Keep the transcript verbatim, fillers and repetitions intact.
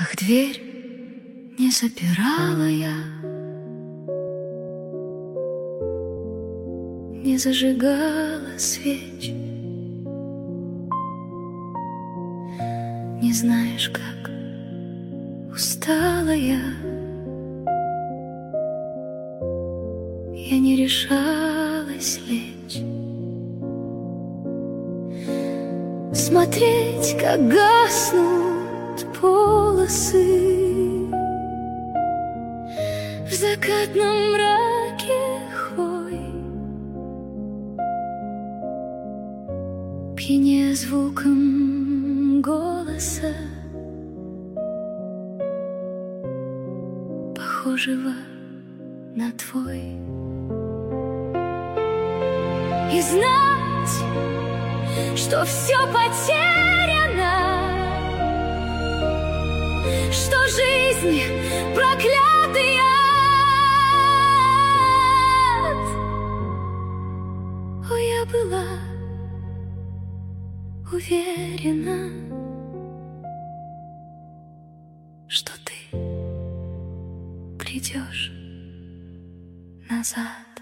Ах, дверь не запирала я, не зажигала свеч. Не знаешь, как устала я, я не решалась лечь. Смотреть, как гаснут полосы в закатном мраке хвой, пьяне звуком голоса, похожего на твой. И знать, что все потеряно, что жизнь проклятый ад. О, я была уверена, что ты придешь назад.